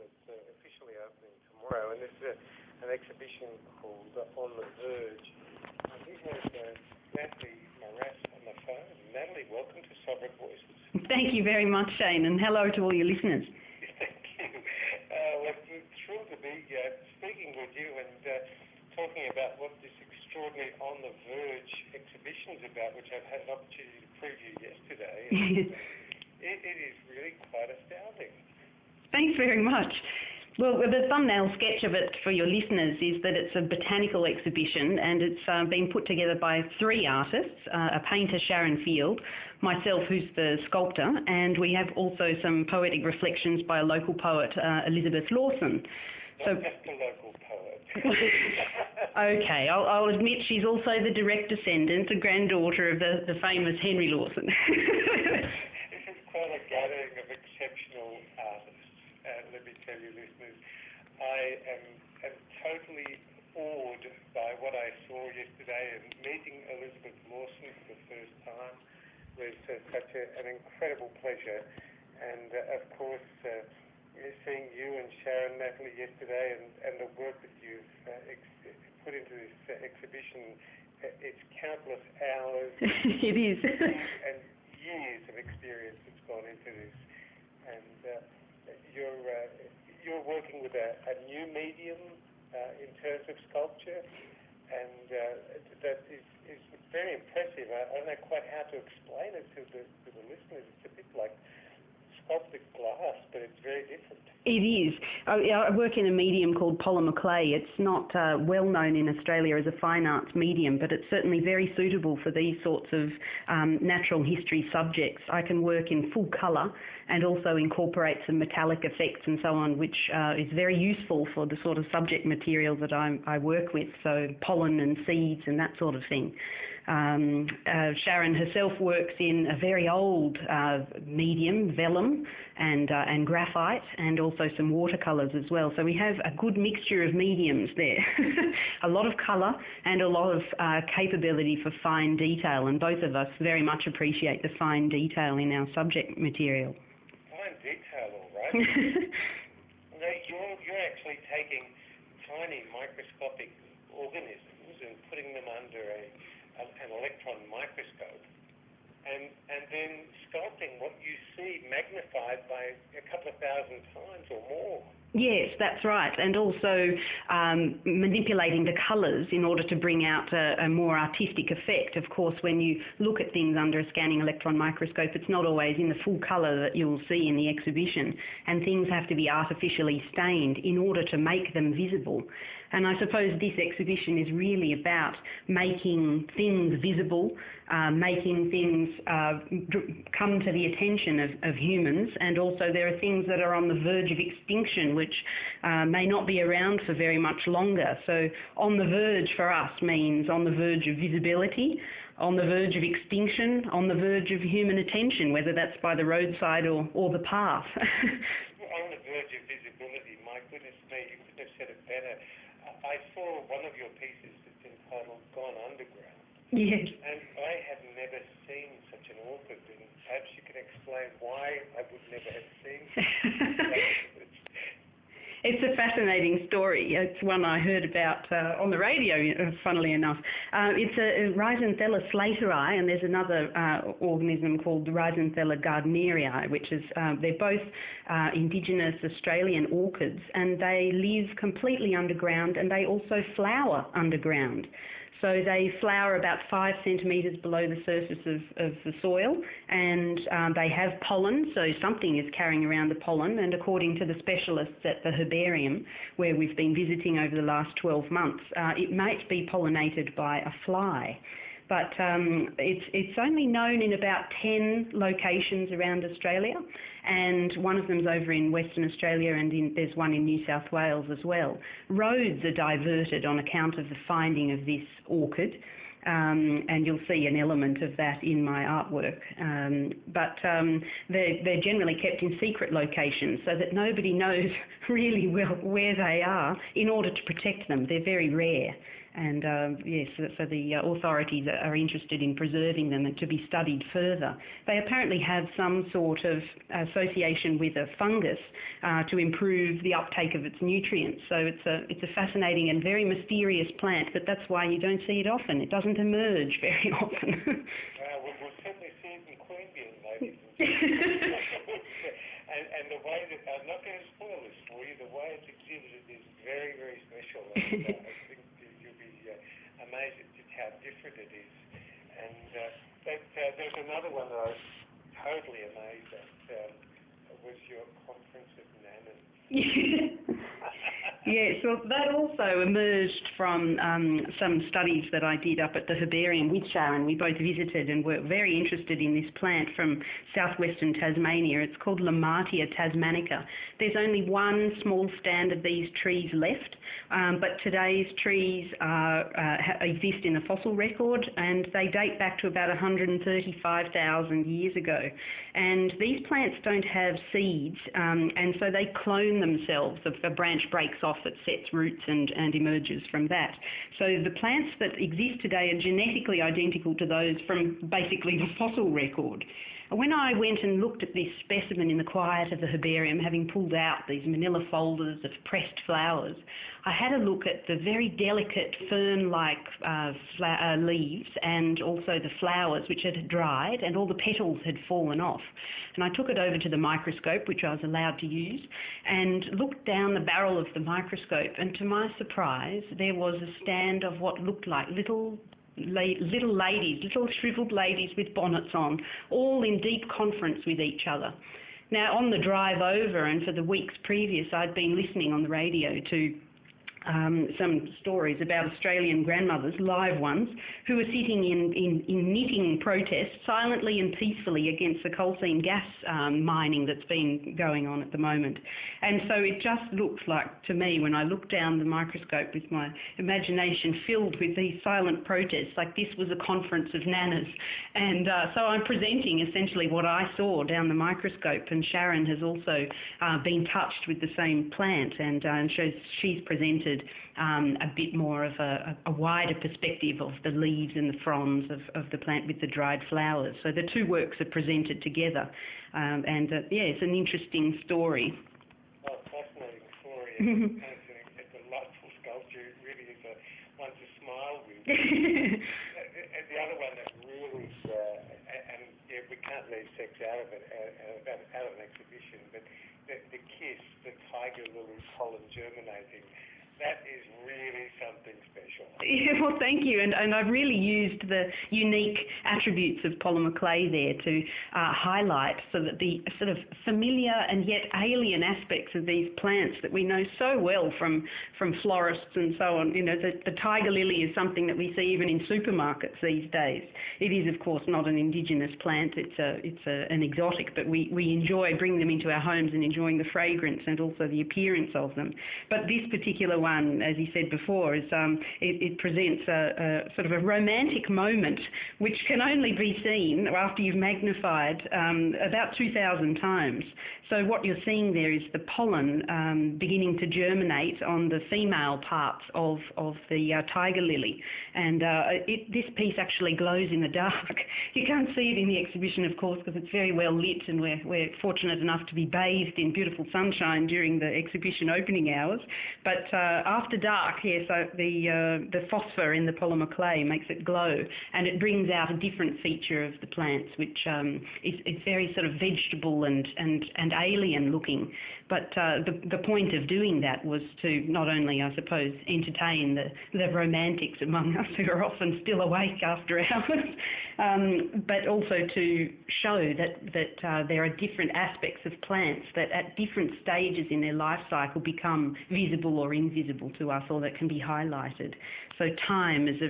it's officially opening tomorrow, and this is an exhibition called On the Verge. We have Natalie Moras on the phone. Natalie, welcome to Sovereign Voices. Thank you very much, Shane, and hello to all your listeners. Thank you. We're thrilled to be speaking with you and talking about what this extraordinary On the Verge exhibition is about, which I've had an opportunity to preview yesterday. And it is really quite astounding. Thanks very much. Well, the thumbnail sketch of it for your listeners is that it's a botanical exhibition, and it's been put together by three artists, a painter, Sharon Field, myself, who's the sculptor, and we have also some poetic reflections by a local poet, Elizabeth Lawson. Not just a local poet. Okay, I'll admit she's also the direct descendant, the granddaughter of the famous Henry Lawson. This is quite a gathering of exceptional artists. Let me tell you, listeners, I am totally awed by what I saw yesterday, and meeting Elizabeth Lawson for the first time was such an incredible pleasure. And of course, seeing you and Sharon, Natalie, yesterday, and the work that you've put into this exhibition, it's countless hours. It is. And years of experience that's gone into this. And you're working with a new medium in terms of sculpture, and that is very impressive. I don't know quite how to explain it to the listeners. It's a bit like sculpted glass, but it's very different. It is. I work in a medium called polymer clay. It's not well known in Australia as a fine arts medium, but it's certainly very suitable for these sorts of natural history subjects. I can work in full colour and also incorporate some metallic effects and so on, which is very useful for the sort of subject material that I work with, so pollen and seeds and that sort of thing. Sharon herself works in a very old medium, vellum and graphite, and also some watercolours as well. So we have a good mixture of mediums there. A lot of colour and a lot of capability for fine detail, and both of us very much appreciate the fine detail in our subject material. Fine detail, all right. No, you're actually taking tiny microscopic organisms and putting them under an electron microscope, and then sculpting what you see magnified by a couple of thousand times or more. Yes, that's right, and also manipulating the colours in order to bring out a more artistic effect. Of course, when you look at things under a scanning electron microscope, it's not always in the full colour that you'll see in the exhibition, and things have to be artificially stained in order to make them visible. And I suppose this exhibition is really about making things visible, making things come to the attention of humans, and also there are things that are on the verge of extinction which may not be around for very much longer. So on the verge for us means on the verge of visibility, on the verge of extinction, on the verge of human attention, whether that's by the roadside or the path. On the verge of visibility, my goodness me, you couldn't have said it better. I saw one of your pieces that's entitled Gone Underground. Yes. And I have never seen such an orchid, and perhaps you can explain why I would never have seen such. It's a fascinating story. It's one I heard about on the radio, funnily enough. It's a Rhizoanthella slateri, and there's another organism called Rhizoanthella gardnerii, which is, they're both indigenous Australian orchids, and they live completely underground, and they also flower underground. So they flower about 5 centimetres below the surface of the soil, and they have pollen, so something is carrying around the pollen, and according to the specialists at the herbarium, where we've been visiting over the last 12 months, it might be pollinated by a fly. But it's only known in about 10 locations around Australia, and one of them's over in Western Australia, and there's one in New South Wales as well. Roads are diverted on account of the finding of this orchid, and you'll see an element of that in my artwork. But they're generally kept in secret locations so that nobody knows really well where they are in order to protect them. They're very rare. And yes, so the authorities are interested in preserving them and to be studied further. They apparently have some sort of association with a fungus to improve the uptake of its nutrients. So it's a fascinating and very mysterious plant, but that's why you don't see it often. It doesn't emerge very often. We'll certainly see it in Queanbeyan, ladies and gentlemen. and the way that, I'm not going to spoil this for you, the way it's exhibited is very, very special. And, I think you'll be amazed at just how different it is. And there's another one that I was totally amazed at, was your conference of nanas. Yes, well, that also emerged from some studies that I did up at the herbarium with Sharon. We both visited and were very interested in this plant from southwestern Tasmania. It's called Lomatia tasmanica. There's only one small stand of these trees left, but today's trees exist in a fossil record, and they date back to about 135,000 years ago. And these plants don't have seeds, and so they clone themselves. A branch breaks off, it sets roots and emerges from that. So the plants that exist today are genetically identical to those from basically the fossil record. When I went and looked at this specimen in the quiet of the herbarium, having pulled out these manila folders of pressed flowers, I had a look at the very delicate fern-like leaves and also the flowers which had dried and all the petals had fallen off. And I took it over to the microscope, which I was allowed to use, and looked down the barrel of the microscope, and to my surprise there was a stand of what looked like little ladies, little shriveled ladies with bonnets on, all in deep conference with each other. Now, on the drive over and for the weeks previous, I'd been listening on the radio to some stories about Australian grandmothers, live ones, who were sitting in knitting protest silently and peacefully against the coal seam gas mining that's been going on at the moment. And so it just looks like, to me, when I look down the microscope with my imagination filled with these silent protests, like this was a conference of nanas. And so I'm presenting essentially what I saw down the microscope, and Sharon has also been touched with the same plant, and she's presented a bit more of a wider perspective of the leaves and the fronds of the plant with the dried flowers. So the two works are presented together, and yeah, it's an interesting story. Oh, fascinating story, and it's a delightful sculpture. It really is one to smile with. And the other one that really, and yeah, we can't leave sex out of it, out of an exhibition, but the kiss, the tiger lily pollen germinating, that is really something special. Yeah, well, thank you. And I've really used the unique attributes of polymer clay there to highlight so that the sort of familiar and yet alien aspects of these plants that we know so well from florists and so on. You know, the tiger lily is something that we see even in supermarkets these days. It is, of course, not an indigenous plant. It's an exotic, but we enjoy bringing them into our homes and enjoying the fragrance and also the appearance of them. But this particular one, as you said before, is it presents a sort of a romantic moment which can only be seen after you've magnified about 2,000 times. So what you're seeing there is the pollen beginning to germinate on the female parts of the tiger lily, and this piece actually glows in the dark. You can't see it in the exhibition, of course, because it's very well lit, and we're fortunate enough to be bathed in beautiful sunshine during the exhibition opening hours. But after dark, yes, the phosphor in the polymer clay makes it glow, and it brings out a different feature of the plants, which is very sort of vegetable and alien looking. But the point of doing that was to not only, I suppose, entertain the romantics among us who are often still awake after hours, but also to show that there are different aspects of plants that at different stages in their life cycle become visible or invisible to us, or that can be highlighted. So time is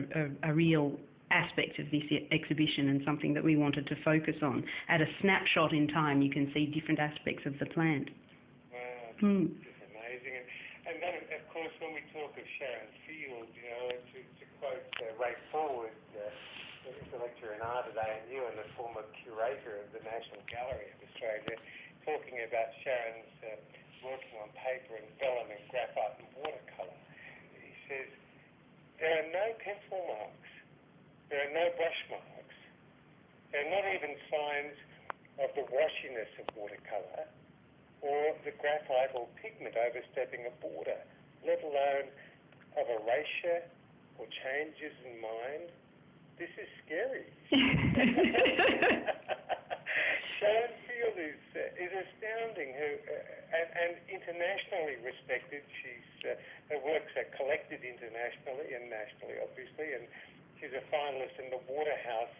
a real aspect of this exhibition, and something that we wanted to focus on. At a snapshot in time, you can see different aspects of the plant. Wow, it's amazing. And then, of course, when we talk of Sharon Field, you know, to quote Ray Forward, who's a lecturer in art at ANU and the former curator of the National Gallery of Australia, talking about Sharon's working on paper and vellum and graphite and watercolour. He says, are no brush marks. There are not even signs of the washiness of watercolour or the graphite or pigment overstepping a border, let alone of erasure or changes in mind. This is scary. Sharon Field is astounding, and internationally respected. Her works are collected internationally and nationally, obviously, and she's a finalist in the Waterhouse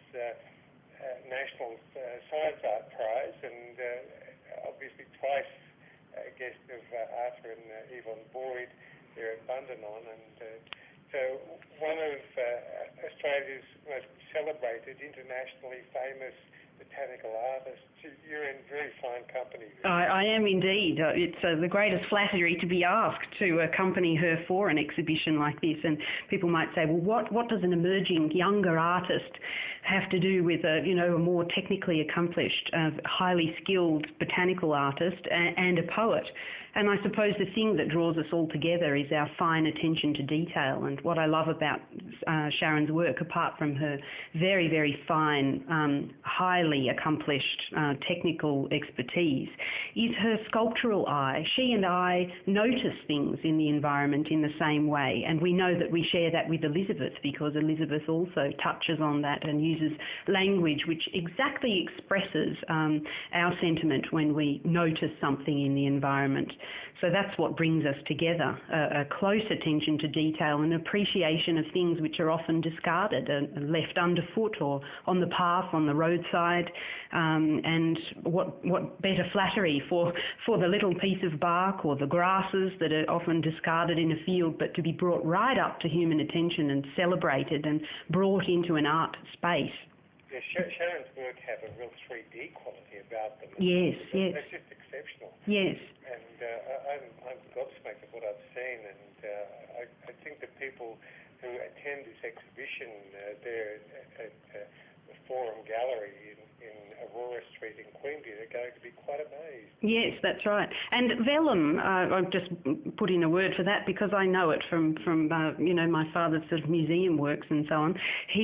National Science Art Prize, and obviously twice a guest of Arthur and Yvonne Boyd there at Bundanon, and so one of Australia's most celebrated, internationally famous botanical artists. You're in very fine company. I am indeed. It's the greatest flattery to be asked to accompany her for an exhibition like this. And people might say, well, what does an emerging younger artist have to do with a more technically accomplished, highly skilled botanical artist and a poet? And I suppose the thing that draws us all together is our fine attention to detail. And what I love about Sharon's work, apart from her very, very fine, highly accomplished technical expertise, is her sculptural eye. She and I notice things in the environment in the same way. And we know that we share that with Elizabeth, because Elizabeth also touches on that and uses language which exactly expresses our sentiment when we notice something in the environment. So that's what brings us together, a close attention to detail and appreciation of things which are often discarded and left underfoot or on the path, on the roadside. And what better flattery for the little piece of bark or the grasses that are often discarded in a field, but to be brought right up to human attention and celebrated and brought into an art space. Yeah, Sharon's work have a real 3D quality about them. Yes. They're just exceptional. Yes. And I'm gobsmacked at what I've seen, and I think the people who attend this exhibition there at the Forum Gallery in Aurora Street in Queanbeyan are going to be quite amazed. Yes, that's right. And vellum, I've just put in a word for that because I know it from my father's sort of museum works and so on.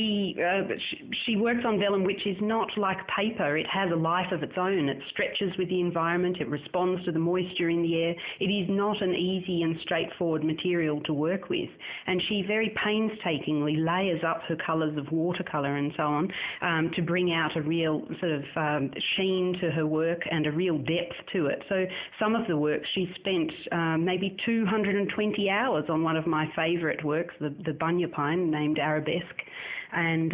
She works on vellum, which is not like paper. It has a life of its own. It stretches with the environment. It responds to the moisture in the air. It is not an easy and straightforward material to work with. And she very painstakingly layers up her colours of watercolour and so on to bring out a real sort of sheen to her work and a real depth to it. So some of the work she spent maybe 220 hours on one of my favourite works, the bunyipine named Arabesque, and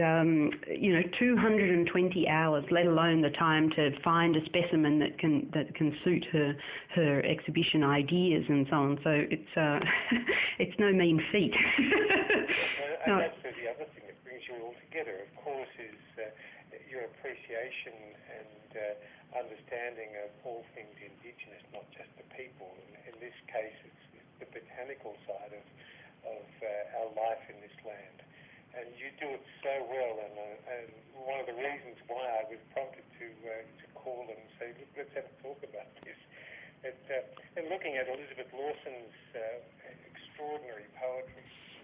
220 hours, let alone the time to find a specimen that can suit her exhibition ideas and so on. So it's no mean feat. And that's the other thing that brings you all together, of course, is your appreciation and understanding of all things Indigenous, not just the people. In this case, it's the botanical side of our life in this land. And you do it so well, and one of the reasons why I was prompted to call and say, look, let's have a talk about this. And looking at Elizabeth Lawson's extraordinary poetry,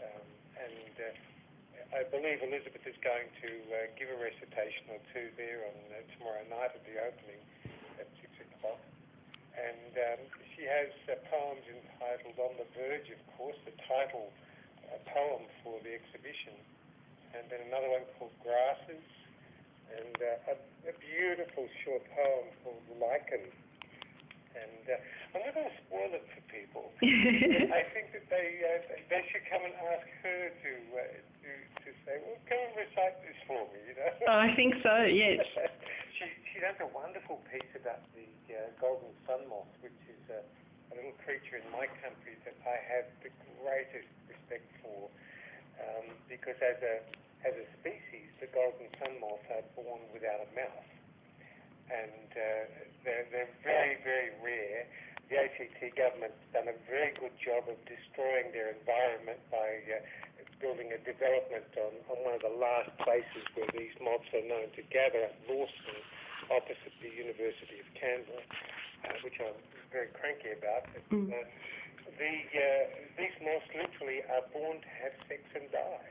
I believe Elizabeth is going to give a recitation or two there on tomorrow night at the opening at 6 o'clock. And she has poems entitled On the Verge, of course, the title poem for the exhibition. And then another one called Grasses, and a beautiful short poem called Lichen. And I'm not going to spoil it for people. I think that they should come and ask her to say, well, come and recite this for me, I think so, yes. She does a wonderful piece about the golden sun moth, which is a little creature in my country that I have the greatest respect for, because as a species, the golden sun moths are born without a mouth. And they're very, very rare. The ACT government's done a very good job of destroying their environment by building a development on one of the last places where these moths are known to gather at Lawson, opposite the University of Canberra, which I'm very cranky about. But, these moths literally are born to have sex and die.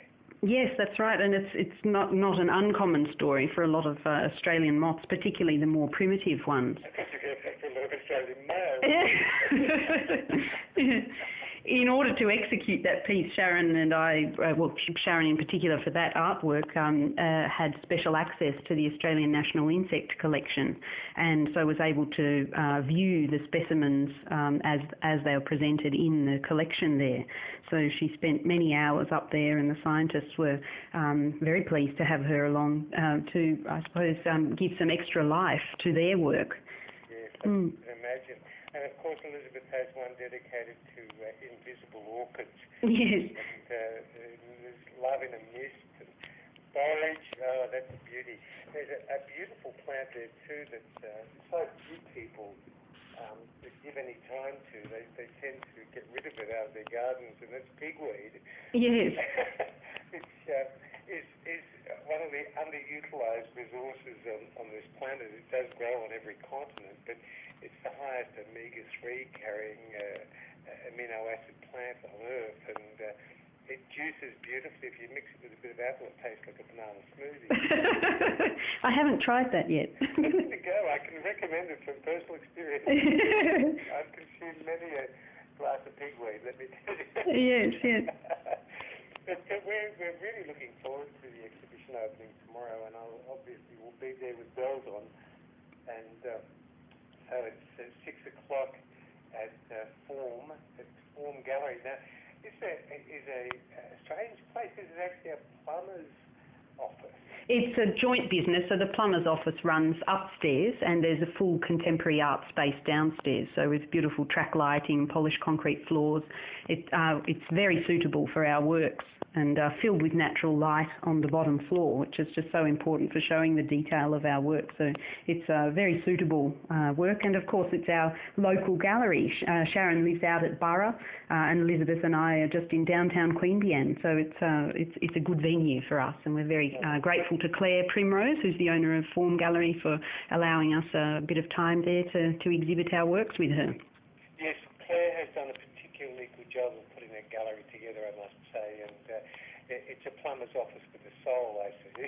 Yes, that's right, and it's not an uncommon story for a lot of Australian moths, particularly the more primitive ones. I thought you were going to say for a lot of Australian males. In order to execute that piece, Sharon and I, Sharon in particular for that artwork, had special access to the Australian National Insect Collection, and so was able to view the specimens as they were presented in the collection there. So she spent many hours up there, and the scientists were very pleased to have her along to, I suppose, give some extra life to their work. Yes, I can imagine. And of course, Elizabeth has one dedicated to invisible orchids. Yes. And there's love in a mist and borage. Oh, that's a beauty. There's a beautiful plant there too that so few people give any time to. They tend to get rid of it out of their gardens, and that's pigweed. Yes. Which is one of the underutilised resources on this planet. It does grow on every continent, but it's the highest omega-3 carrying amino acid plant on Earth, and it juices beautifully. If you mix it with a bit of apple, it tastes like a banana smoothie. I haven't tried that yet. There you go. I can recommend it from personal experience. I've consumed many a glass of pigweed, let me tell you. Yes, yes. But we're really looking forward to the exhibition opening tomorrow, and obviously we'll be there with bells on. And so it's 6 o'clock at Form Gallery. Now, this is a strange place. This is actually a plumber's office. It's a joint business, so the plumber's office runs upstairs, and there's a full contemporary art space downstairs. So with beautiful track lighting, polished concrete floors, it's very suitable for our works, and filled with natural light on the bottom floor, which is just so important for showing the detail of our work. So it's a very suitable work, and of course it's our local gallery. Sharon lives out at Burra, and Elizabeth and I are just in downtown Queanbeyan, so it's a good venue for us, and we're very grateful to Claire Primrose, who's the owner of Form Gallery, for allowing us a bit of time there to exhibit our works with her. Yes, Claire has done a particularly good job of putting that gallery together, I must say, and it's a plumber's office with a soul, I see.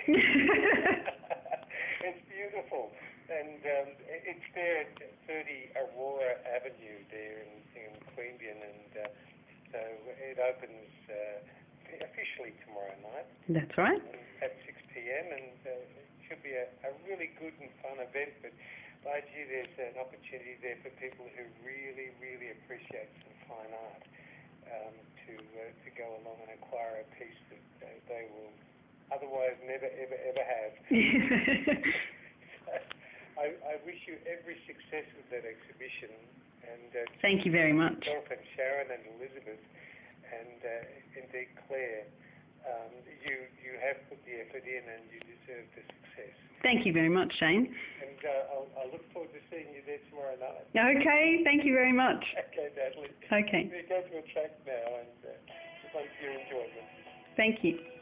It's beautiful, and it's there at 30 Aurora Avenue there in Queanbeyan, and so it opens officially tomorrow night. That's right. At 6 p.m, and it should be a really good and fun event, but by gee, there's an opportunity there for people who really, really appreciate some fine art to go along and acquire a piece that they will otherwise never, ever, ever have. I wish you every success with that exhibition, and thank you very much. Myself and Sharon and Elizabeth and indeed Claire, you have put the effort in, and you deserve the success. Thank you very much, Shane. And I look forward to seeing you there tomorrow night. Okay, thank you very much. Okay, Natalie. Okay. We go to a track now, and hope you enjoy it. Thank you.